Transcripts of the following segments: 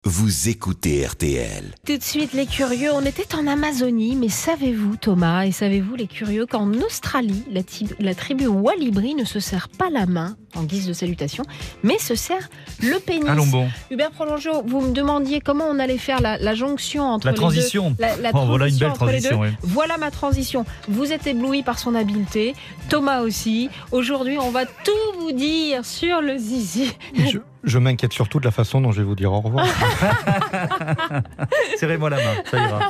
Vous écoutez RTL. Tout de suite, les curieux, on était en Amazonie, mais savez-vous, Thomas, et savez-vous, les curieux, qu'en Australie, la tribu Walibri ne se serre pas la main en guise de salutation, mais se serre le pénis. Allons bon. Hubert Prolongeau, vous me demandiez comment on allait faire la jonction entre la les transition. deux. La Voilà une transition belle entre les transition. deux. Oui. Voilà ma transition. Vous êtes ébloui par son habileté, Thomas aussi. Aujourd'hui, on va tout vous dire sur le zizi. Je m'inquiète surtout de la façon dont je vais vous dire au revoir. Serrez-moi la main, ça ira.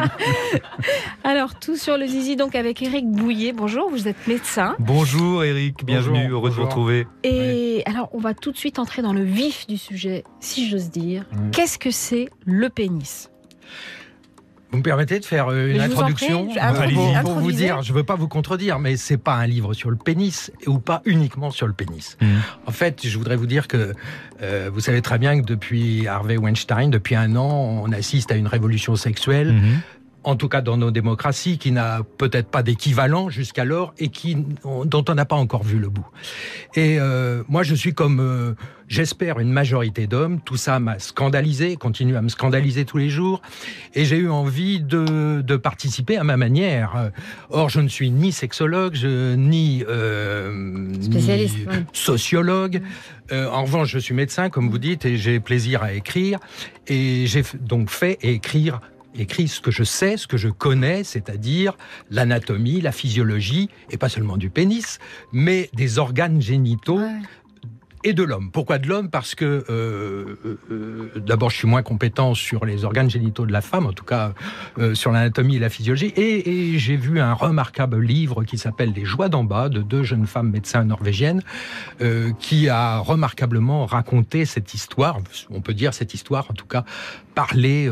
Alors, tout sur le zizi, donc avec Éric Bouillet. Bonjour, vous êtes médecin. Bonjour Eric, bienvenue, Bonjour, heureux de vous bonjour. retrouver. Et alors, on va tout de suite entrer dans le vif du sujet, si j'ose dire. Qu'est-ce que c'est le pénis ? Vous me permettez de faire une Je vous en introduction prie, allez-y. pour vous Introduisez. dire, je ne veux pas vous contredire, mais c'est pas un livre sur le pénis ou pas uniquement sur le pénis. En fait, je voudrais vous dire que vous savez très bien que depuis Harvey Weinstein, depuis 1 an, on assiste à une révolution sexuelle. En tout cas dans nos démocraties, qui n'a peut-être pas d'équivalent jusqu'alors et dont on n'a pas encore vu le bout. Et moi, je suis comme, j'espère, une majorité d'hommes. Tout ça m'a scandalisé, continue à me scandaliser tous les jours. Et j'ai eu envie de participer à ma manière. Or, je ne suis ni sexologue, ni Spécialiste, ni oui. sociologue. En revanche, je suis médecin, comme vous dites, et j'ai plaisir à écrire. Et j'ai donc fait et écrit ce que je sais, ce que je connais, c'est-à-dire l'anatomie, la physiologie, et pas seulement du pénis, mais des organes génitaux. Ouais. Et de l'homme. Pourquoi de l'homme ? Parce que, d'abord, je suis moins compétent sur les organes génitaux de la femme, en tout cas sur l'anatomie et la physiologie. Et j'ai vu un remarquable livre qui s'appelle Les Joies d'en bas, de 2 jeunes femmes médecins norvégiennes, qui a remarquablement raconté cette histoire, on peut dire cette histoire, en tout cas, parler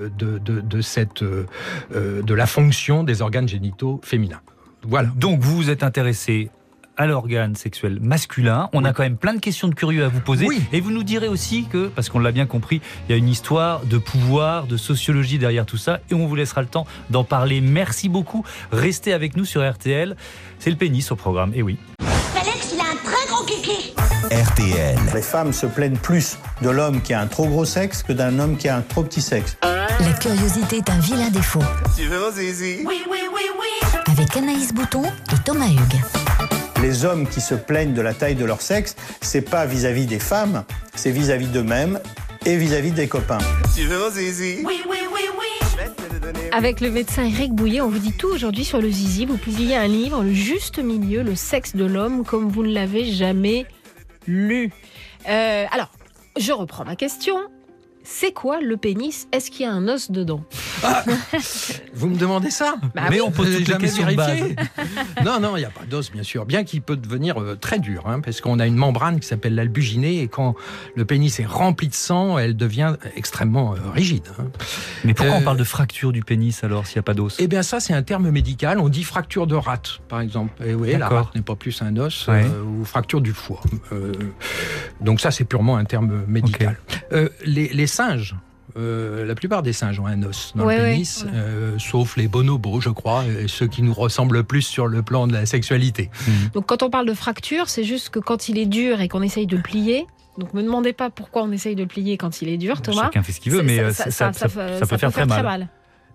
de la fonction des organes génitaux féminins. Voilà. Donc vous vous êtes intéressé à l'organe sexuel masculin. On a quand même plein de questions de curieux à vous poser. Oui. Et vous nous direz aussi que, parce qu'on l'a bien compris, il y a une histoire de pouvoir, de sociologie derrière tout ça. Et on vous laissera le temps d'en parler. Merci beaucoup. Restez avec nous sur RTL. C'est le pénis au programme. Et oui. Alex, il a un très gros kiki. RTL. Les femmes se plaignent plus de l'homme qui a un trop gros sexe que d'un homme qui a un trop petit sexe. La curiosité est un vilain défaut. Tu veux mon zizi? Oui, oui, oui, oui. Avec Anaïs Bouton et Thomas Hugues. Les hommes qui se plaignent de la taille de leur sexe, c'est pas vis-à-vis des femmes, c'est vis-à-vis d'eux-mêmes et vis-à-vis des copains. Tu veux mon zizi? Oui, oui, oui, oui. Je vais te le donner. Avec le médecin Éric Bouillet, on vous dit tout aujourd'hui sur le zizi. Vous publiez un livre, Le Juste Milieu, le sexe de l'homme, comme vous ne l'avez jamais lu. Alors, je reprends ma question. C'est quoi le pénis ? Est-ce qu'il y a un os dedans ? Vous me demandez ça ? Bah Mais oui. on pose toutes les Jamais questions de base. vérifié. Non, il n'y a pas d'os, bien sûr. Bien qu'il peut devenir très dur, parce qu'on a une membrane qui s'appelle l'albuginée, et quand le pénis est rempli de sang, elle devient extrêmement rigide. Mais pourquoi on parle de fracture du pénis alors s'il n'y a pas d'os ? Eh bien, ça, c'est un terme médical. On dit fracture de rate, par exemple. Et oui, la D'accord. rate n'est pas plus un os, Ouais. ou fracture du foie. Donc ça, c'est purement un terme médical. Les singes, la plupart des singes ont un os dans Ouais, le ouais, pénis, voilà. sauf les bonobos, je crois, et ceux qui nous ressemblent le plus sur le plan de la sexualité. Donc quand on parle de fracture, c'est juste que quand il est dur et qu'on essaye de le plier, donc me demandez pas pourquoi on essaye de le plier quand il est dur, Thomas. Chacun fait ce qu'il veut, mais ça peut faire très mal.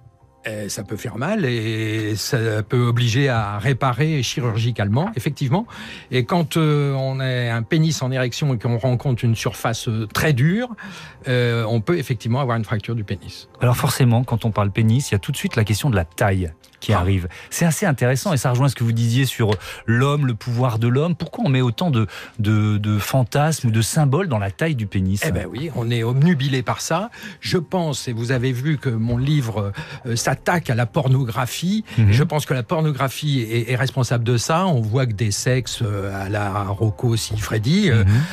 Ça peut faire mal et ça peut obliger à réparer chirurgicalement, effectivement. Et quand on a un pénis en érection et qu'on rencontre une surface très dure, on peut effectivement avoir une fracture du pénis. Alors forcément, quand on parle pénis, il y a tout de suite la question de la taille qui arrive. C'est assez intéressant et ça rejoint ce que vous disiez sur l'homme, le pouvoir de l'homme. Pourquoi on met autant de fantasmes ou de symboles dans la taille du pénis ? Eh ben oui, on est obnubilé par ça. Je pense, et vous avez vu que mon livre s'attaque à la pornographie. Je pense que la pornographie est responsable de ça. On voit que des sexes à la Rocco Siffredi,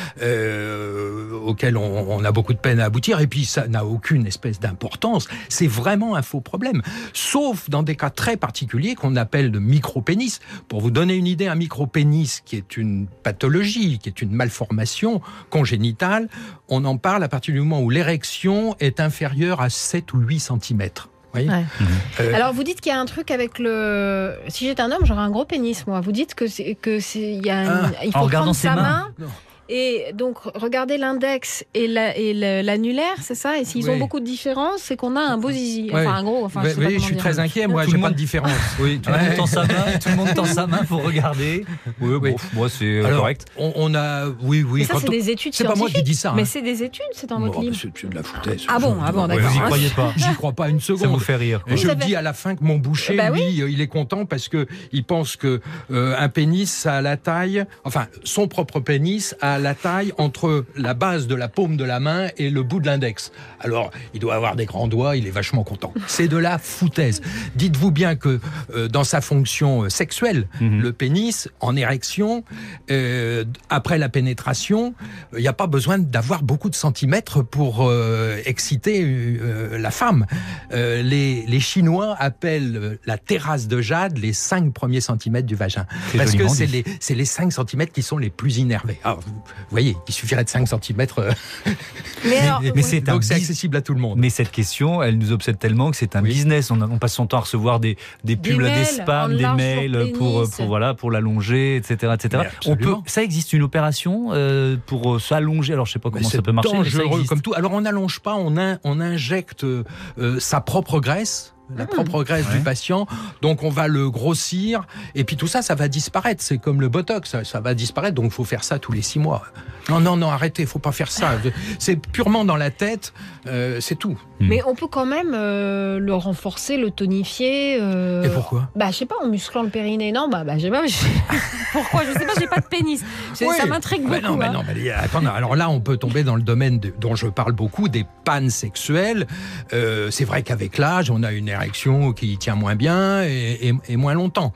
auxquels on a beaucoup de peine à aboutir. Et puis ça n'a aucune espèce d'importance. C'est vraiment un faux problème. Sauf dans des cas très particuliers qu'on appelle de micro-pénis. Pour vous donner une idée, un micro-pénis qui est une pathologie, qui est une malformation congénitale, on en parle à partir du moment où l'érection est inférieure à 7 ou 8 cm. Oui. Ouais. Alors vous dites qu'il y a un truc avec le. Si j'étais un homme, j'aurais un gros pénis, moi. Vous dites il y a il faut en regardant prendre ses sa mains. main. Non. Et donc, regardez l'index et l'annulaire, c'est ça? Et s'ils ont beaucoup de différences, c'est qu'on a un beau zizi. Enfin, un gros. Enfin, je suis très inquiet, moi, j'ai pas de différence. Oui, tout le monde tend sa main, tout le monde tend sa main pour regarder. Oui, bon, moi, c'est correct. On a, oui. Mais ça, c'est des études scientifiques. C'est pas moi qui dis ça. Mais c'est des études, c'est dans votre livre. C'est de la foutaise. Ah bon, d'accord. Vous y croyez pas? J'y crois pas une seconde. Ça vous fait rire. Et je dis à la fin que mon boucher, lui, il est content parce que il pense que un pénis a la taille, enfin, son propre pénis a la taille entre la base de la paume de la main et le bout de l'index. Alors, il doit avoir des grands doigts, il est vachement content. C'est de la foutaise. Dites-vous bien que dans sa fonction sexuelle, le pénis, en érection, après la pénétration, il n'y a pas besoin d'avoir beaucoup de centimètres pour exciter la femme. Les Chinois appellent la terrasse de jade les 5 premiers centimètres du vagin. Parce que c'est les 5 centimètres qui sont les plus innervés. Alors, vous voyez, il suffirait de 5 centimètres. Donc c'est accessible à tout le monde. Mais cette question, elle nous obsède tellement que c'est un business. On passe son temps à recevoir des pubs, des spams, des mails pour l'allonger, etc. Ça existe une opération pour s'allonger. Alors je sais pas comment ça peut marcher. C'est dangereux comme tout. Alors on n'allonge pas, on injecte sa propre graisse. La propre graisse du patient, donc on va le grossir, et puis tout ça va disparaître. C'est comme le Botox, ça va disparaître, donc il faut faire ça tous les 6 mois. Non, arrêtez, il faut pas faire ça. C'est purement dans la tête, c'est tout. Mais on peut quand même le renforcer, le tonifier. Et pourquoi? Je sais pas, en musclant le périnée. Non, je sais pas. Pourquoi? Je sais pas, j'ai pas de pénis. Ça m'intrigue beaucoup. Attends, alors là, on peut tomber dans le domaine dont je parle beaucoup, des pannes sexuelles. C'est vrai qu'avec l'âge, on a une érection qui tient moins bien et moins longtemps.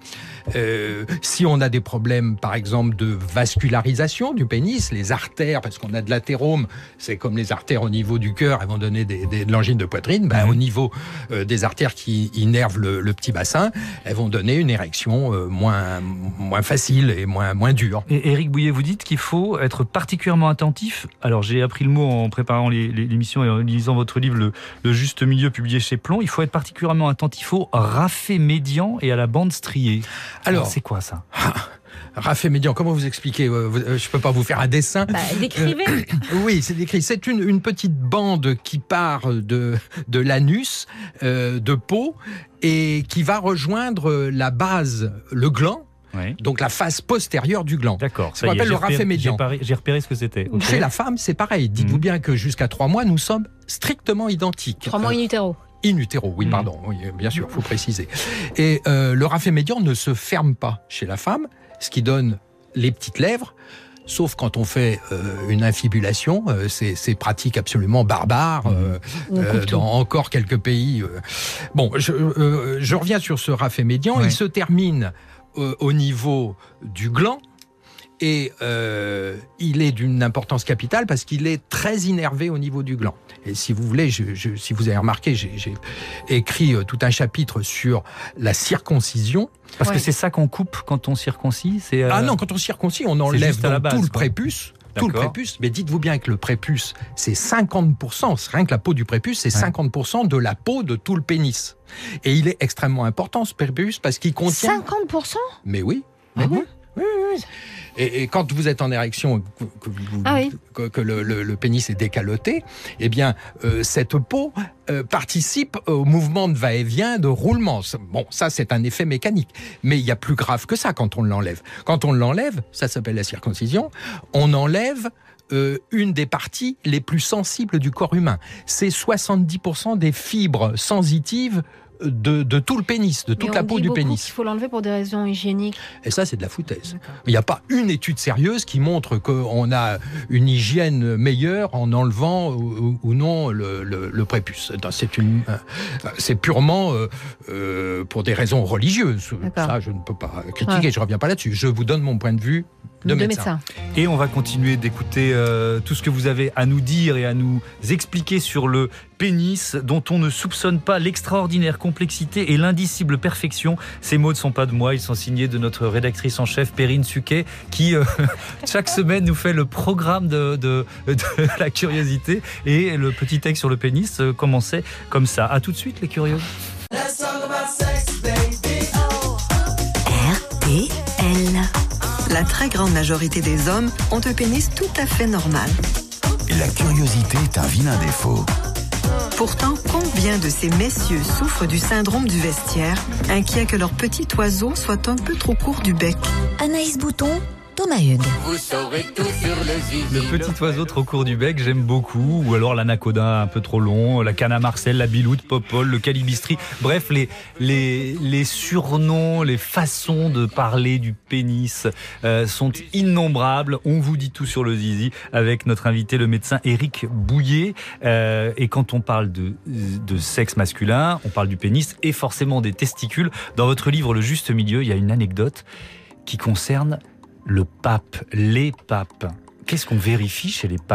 Si on a des problèmes, par exemple, de vascularisation du pénis, les artères, parce qu'on a de l'athérome, c'est comme les artères au niveau du cœur, elles vont donner de l'angine de poitrine. Au niveau des artères qui innervent le petit bassin, elles vont donner une érection moins facile et moins dure. Et Éric Bouillet, vous dites qu'il faut être particulièrement attentif. Alors j'ai appris le mot en préparant l'émission et en lisant votre livre, le juste milieu, publié chez Plomb. Il faut être particulièrement attentif au raffet médian et à la bande striée. Alors c'est quoi ça? Raffet médian, comment vous expliquez? Je peux pas vous faire un dessin. Décrivez. Oui, c'est décrit. C'est une petite bande qui part de l'anus, de peau, et qui va rejoindre la base, le gland. Oui. Donc la face postérieure du gland. D'accord. Ça s'appelle le raffet médian. J'ai repéré ce que c'était. Okay. Chez la femme, c'est pareil. Dites-vous bien que jusqu'à 3 mois, nous sommes strictement identiques. 3 mois in utero. In utero, oui, pardon. Oui, bien sûr, il faut préciser. Et le raffet médian ne se ferme pas chez la femme, ce qui donne les petites lèvres. Sauf quand on fait une infibulation, c'est pratique absolument barbare dans encore quelques pays. Bon, je reviens sur ce raffet médian. Oui. Il se termine au niveau du gland et il est d'une importance capitale parce qu'il est très innervé au niveau du gland. Et si vous voulez, si vous avez remarqué, j'ai écrit tout un chapitre sur la circoncision. Parce que c'est ça qu'on coupe quand on circoncie. Ah non, quand on circoncie, on enlève tout le prépuce. Tout le prépuce, mais dites-vous bien que le prépuce, c'est 50%, rien que la peau du prépuce, c'est 50% de la peau de tout le pénis. Et il est extrêmement important, ce prépuce, parce qu'il contient... 50%? Mais oui. Mais oui. Et quand vous êtes en érection, que le pénis est décaloté, eh bien, cette peau participe au mouvement de va-et-vient, de roulement. Bon, ça, c'est un effet mécanique. Mais il y a plus grave que ça quand on l'enlève. Quand on l'enlève, ça s'appelle la circoncision, on enlève une des parties les plus sensibles du corps humain. C'est 70% des fibres sensitives de tout le pénis, de toute la peau du pénis. Il faut l'enlever pour des raisons hygiéniques. Et ça, c'est de la foutaise. Il n'y a pas une étude sérieuse qui montre qu'on a une hygiène meilleure en enlevant ou non le prépuce. C'est purement pour des raisons religieuses. Ça, je ne peux pas critiquer, je ne reviens pas là-dessus. Je vous donne mon point de vue de médecin. Et on va continuer d'écouter tout ce que vous avez à nous dire et à nous expliquer sur le pénis, dont on ne soupçonne pas l'extraordinaire complexité et l'indicible perfection. Ces mots ne sont pas de moi, ils sont signés de notre rédactrice en chef Perrine Suquet, qui chaque semaine nous fait le programme de la curiosité. Et le petit texte sur le pénis commençait comme ça. À tout de suite, les curieux. RTL. La la très grande majorité des hommes ont un pénis tout à fait normal. La curiosité est un vilain défaut. Pourtant, combien de ces messieurs souffrent du syndrome du vestiaire, inquiets que leur petit oiseau soit un peu trop court du bec? Anaïs Bouton, Thomas Hugues. Vous saurez tout sur le zizi. Le petit oiseau trop court du bec, j'aime beaucoup. Ou alors l'anaconda un peu trop long, la canne à Marcel, la biloute, Popol, le calibistri. Bref, les surnoms, les façons de parler du pénis sont innombrables. On vous dit tout sur le zizi avec notre invité, le médecin Éric Bouillet. Et quand on parle de sexe masculin, on parle du pénis et forcément des testicules. Dans votre livre Le Juste Milieu, il y a une anecdote qui concerne le pape, les papes. Qu'est-ce qu'on vérifie chez les papes ?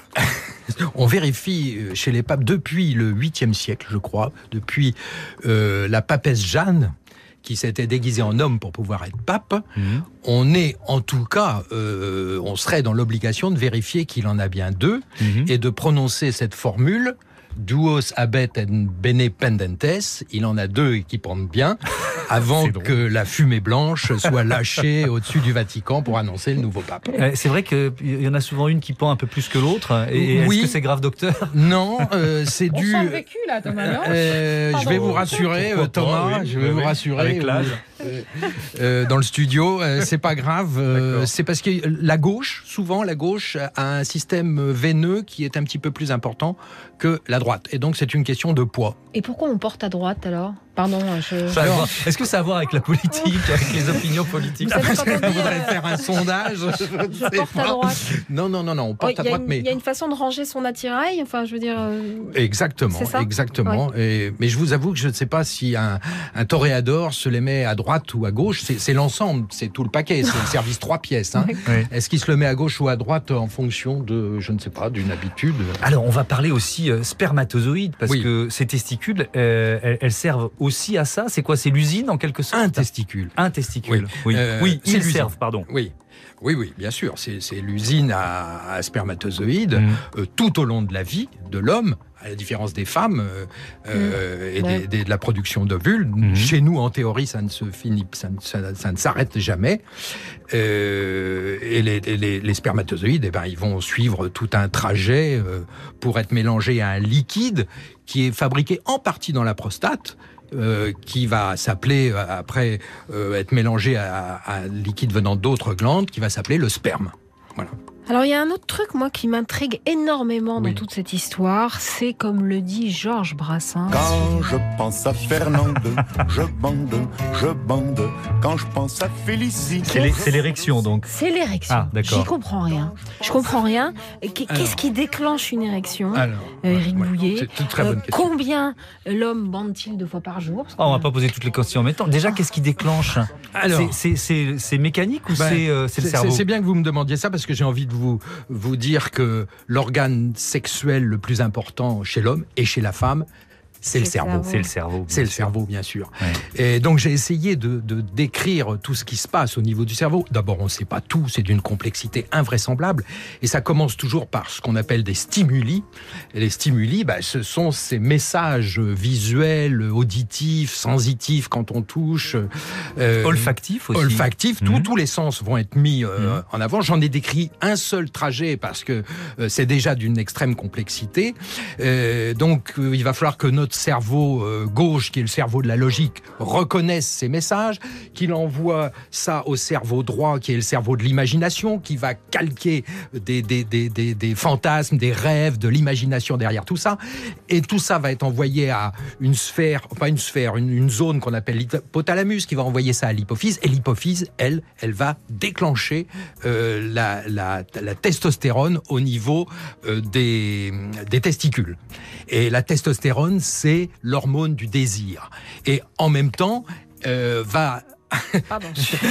On vérifie chez les papes depuis le 8e siècle, je crois, depuis la papesse Jeanne, qui s'était déguisée en homme pour pouvoir être pape. On est, en tout cas, on serait dans l'obligation de vérifier qu'il en a bien deux et de prononcer cette formule. Duos habet et bene pendentes, il en a deux qui pendent bien, avant que la fumée blanche soit lâchée au-dessus du Vatican pour annoncer le nouveau pape. C'est vrai qu'il y en a souvent une qui pend un peu plus que l'autre. Et oui. Est-ce que c'est grave, docteur ? Non, c'est dû... On sent le vécu, là, Thomas, non je vais vous rassurer, Thomas, je vais vous rassurer. Avec l'âge. Dans le studio, c'est pas grave. C'est parce que la gauche a un système veineux qui est un petit peu plus important que la droite. Et donc, c'est une question de poids. Et pourquoi on porte à droite, alors ? Pardon, Est-ce que ça a à voir avec la politique, avec les opinions politiques ? Vous savez, quand on On dit, voudrait faire un sondage. je porte à droite. Non, on porte à droite, mais... Il y a une façon de ranger son attirail, enfin, je veux dire... Exactement, c'est ça ? exactement. Ouais. Mais je vous avoue que je ne sais pas si un toréador se les met à droite ou à gauche. C'est l'ensemble, c'est tout le paquet, c'est le service 3 pièces. Hein. Oui. Est-ce qu'il se le met à gauche ou à droite en fonction de, je ne sais pas, d'une habitude ? Alors, on va parler aussi spermatozoïdes, parce que ces testicules, elles servent aussi à ça. C'est quoi ? C'est l'usine, en quelque sorte ? Un testicule. Un testicule, oui. Oui, C'est ils l'usine. servent, pardon. Oui, bien sûr. C'est l'usine à spermatozoïdes tout au long de la vie de l'homme, à la différence des femmes et de la production d'ovules. Chez nous, en théorie, ça ne se finit, ça ne s'arrête jamais. Et les spermatozoïdes, ils vont suivre tout un trajet pour être mélangés à un liquide qui est fabriqué en partie dans la prostate. Qui va s'appeler, après être mélangé à un liquide venant d'autres glandes, qui va s'appeler le sperme. Voilà. Alors, il y a un autre truc, moi, qui m'intrigue énormément dans toute cette histoire. C'est, comme le dit Georges Brassens... Quand je pense à Fernande, je bande. Quand je pense à Félicité... C'est l'érection, donc. C'est l'érection. Ah, d'accord. J'y comprends rien. Je comprends rien. Qu'est-ce qui déclenche une érection ? Éric Bouillet. C'est une très bonne question. Combien l'homme bande-t-il 2 fois par jour ? On va pas poser toutes les questions en même temps. Déjà, qu'est-ce qui déclenche ? Alors, c'est mécanique ou c'est le cerveau ? C'est bien que vous me demandiez ça, parce que j'ai envie de vous dire que l'organe sexuel le plus important chez l'homme et chez la femme, c'est le cerveau. C'est le cerveau. C'est le cerveau, bien sûr. Ouais. Et donc, j'ai essayé de décrire tout ce qui se passe au niveau du cerveau. D'abord, on ne sait pas tout, c'est d'une complexité invraisemblable. Et ça commence toujours par ce qu'on appelle des stimuli. Et les stimuli, ce sont ces messages visuels, auditifs, sensitifs quand on touche. Olfactif aussi. Olfactif, tous les sens vont être mis en avant. J'en ai décrit un seul trajet parce que c'est déjà d'une extrême complexité. Donc, il va falloir que notre cerveau gauche, qui est le cerveau de la logique, reconnaisse ces messages, qu'il envoie ça au cerveau droit, qui est le cerveau de l'imagination, qui va calquer des fantasmes, des rêves, de l'imagination derrière tout ça. Et tout ça va être envoyé à une sphère, une zone qu'on appelle l'hypothalamus, qui va envoyer ça à l'hypophyse. Et l'hypophyse, elle va déclencher la testostérone au niveau des testicules. Et la testostérone, c'est l'hormone du désir. Et en même temps, va... Pardon.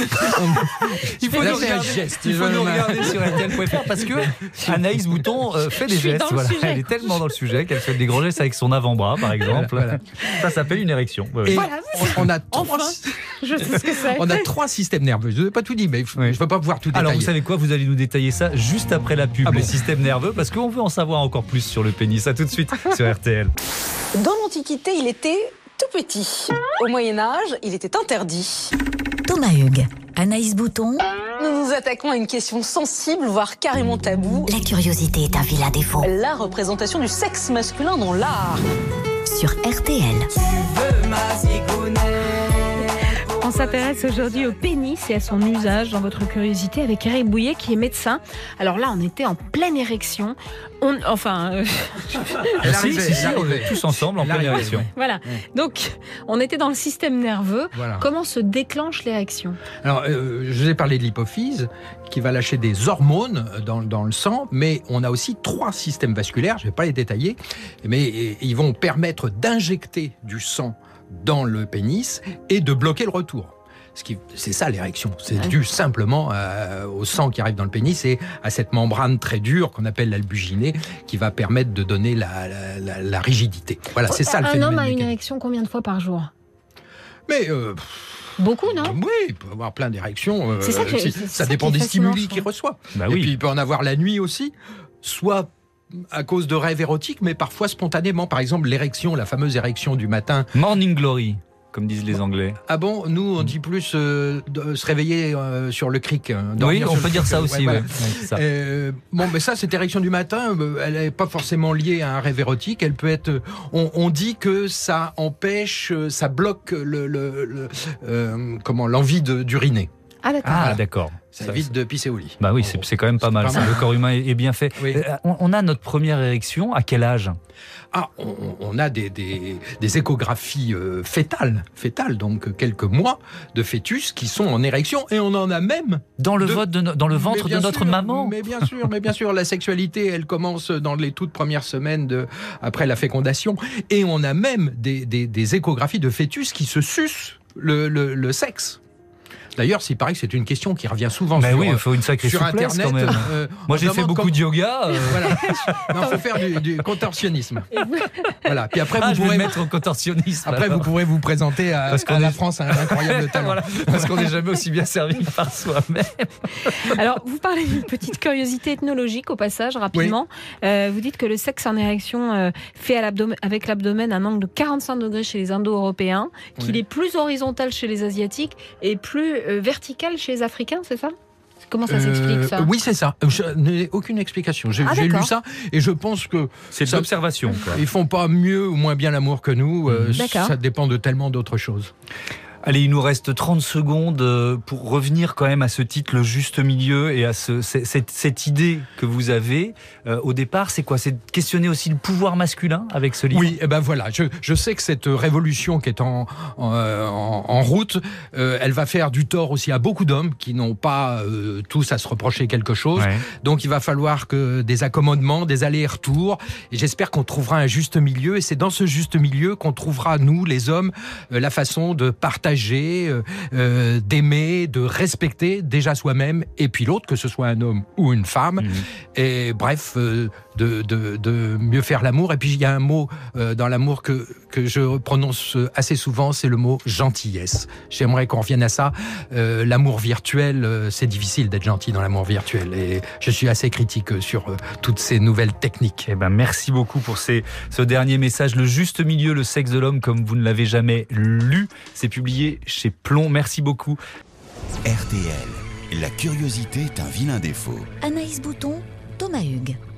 Il faut nous regarder sur RTL.fr parce que Anaïs Bouton fait des gestes. Voilà. Elle est tellement dans le sujet qu'elle fait des gros gestes avec son avant-bras, par exemple. Voilà. Ça s'appelle une érection. Et on a je sais ce que c'est. On a 3 systèmes nerveux. Je n'ai pas tout dit, mais je ne peux pas pouvoir tout détailler. Alors, vous savez quoi ? Vous allez nous détailler ça juste après la pub, les systèmes nerveux, parce qu'on veut en savoir encore plus sur le pénis. À tout de suite sur RTL. Dans l'Antiquité, il était tout petit. Au Moyen-Âge, il était interdit. Thomas Hugues, Anaïs Bouton, Nous nous attaquons à une question sensible, voire carrément taboue. La curiosité est un vilain défaut. La représentation du sexe masculin dans l'art. Sur RTL. On s'intéresse aujourd'hui au pénis et à son usage dans votre curiosité avec Eric Bouillet qui est médecin. Alors là, on était en pleine érection. On est tous ensemble en pleine érection. Voilà. Donc, on était dans le système nerveux. Voilà. Comment se déclenche l'érection ? Alors, je vous ai parlé de l'hypophyse qui va lâcher des hormones dans le sang, mais on a aussi 3 systèmes vasculaires, je ne vais pas les détailler, mais ils vont permettre d'injecter du sang dans le pénis et de bloquer le retour. C'est ça l'érection, c'est dû simplement au sang qui arrive dans le pénis et à cette membrane très dure qu'on appelle l'albuginée qui va permettre de donner la rigidité. Voilà, c'est ça le phénomène. Un homme a une mécanique. érection combien de fois par jour ? Mais beaucoup, non ? Oui, il peut avoir plein d'érections. C'est ça que ça dépend des stimuli qu'il reçoit. Bah Et oui. puis il peut en avoir la nuit aussi, soit à cause de rêves érotiques, mais parfois spontanément. Par exemple, l'érection, la fameuse érection du matin. Morning glory, comme disent les Anglais. Ah bon, nous on dit plus de se réveiller sur le cric. Oui, on peut dire ça aussi. Voilà. Ouais, c'est ça. Bon, mais ça, cette érection du matin, elle n'est pas forcément liée à un rêve érotique. Elle peut être. On dit que ça empêche, ça bloque l'envie d'uriner. Ah d'accord. Ah, d'accord. Ça évite de pisser au lit. Bah oui, c'est quand même pas mal. pas mal. Le corps humain est bien fait. Oui. On a notre première érection à quel âge ? Ah, on a des échographies fétales, donc quelques mois de fœtus qui sont en érection, et on en a même dans le ventre de notre maman. Mais bien sûr, la sexualité, elle commence dans les toutes premières semaines après la fécondation, et on a même des échographies de fœtus qui se sucent le sexe. D'ailleurs, il paraît que c'est une question qui revient souvent il faut une sacrée sur souplesse Internet. Quand même. Moi, j'ai fait beaucoup de yoga. Voilà. Non, faut faire du contorsionnisme. Voilà. Puis après, je vais me mettre au contorsionnisme. Après, vous pourrez vous présenter à la France un incroyable talent. Voilà. Parce qu'on n'est jamais aussi bien servi par soi-même. Alors, vous parlez d'une petite curiosité ethnologique au passage, rapidement. Oui. Vous dites que le sexe en érection fait avec l'abdomen un angle de 45 degrés chez les Indo-Européens, qu'il est plus horizontal chez les Asiatiques et plus vertical chez les Africains, c'est ça ? Comment ça s'explique, ça ? Oui, c'est ça. Je n'ai aucune explication. J'ai lu ça et je pense que... C'est de l'observation. Ils font pas mieux ou moins bien l'amour que nous. Ça dépend de tellement d'autres choses. Allez, il nous reste 30 secondes pour revenir quand même à ce titre, le juste milieu, et à cette idée que vous avez au départ. C'est quoi ? C'est de questionner aussi le pouvoir masculin avec ce livre ? Oui, et ben voilà. Je sais que cette révolution qui est en route, elle va faire du tort aussi à beaucoup d'hommes qui n'ont pas tous à se reprocher quelque chose. Ouais. Donc il va falloir que des accommodements, des allers-retours. Et j'espère qu'on trouvera un juste milieu. Et c'est dans ce juste milieu qu'on trouvera, nous, les hommes, la façon de partager, d'aimer, de respecter déjà soi-même et puis l'autre, que ce soit un homme ou une femme. Et bref, de mieux faire l'amour. Et puis il y a un mot dans l'amour que je prononce assez souvent, c'est le mot gentillesse. J'aimerais qu'on revienne à ça. L'amour virtuel, c'est difficile d'être gentil dans l'amour virtuel. Et je suis assez critique sur toutes ces nouvelles techniques. Eh ben, merci beaucoup pour ce dernier message. Le juste milieu, le sexe de l'homme comme vous ne l'avez jamais lu. C'est publié chez Plomb. Merci beaucoup. RTL, la curiosité est un vilain défaut. Anaïs Bouton, Thomas Hugues.